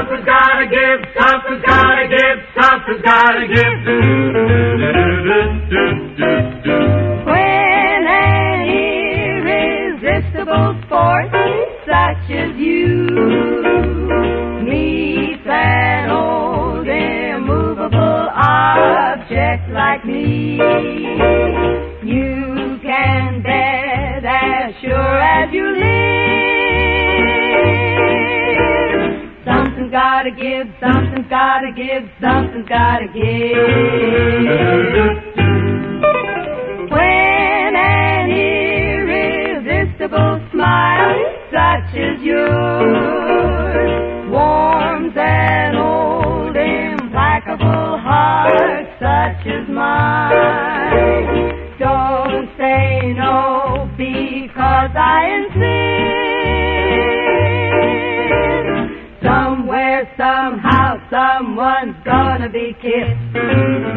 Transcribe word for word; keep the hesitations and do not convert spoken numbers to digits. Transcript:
Something's gotta give, something's gotta give, something's gotta give. When an irresistible force such as you meets an old immovable object like me, you can bet as sure as you live, something's gotta give, something's gotta give, something's gotta give. When an irresistible smile such as yours warms an old implacable heart such as mine, don't say no because I insist. Somewhere, somehow, someone's gonna be kissed.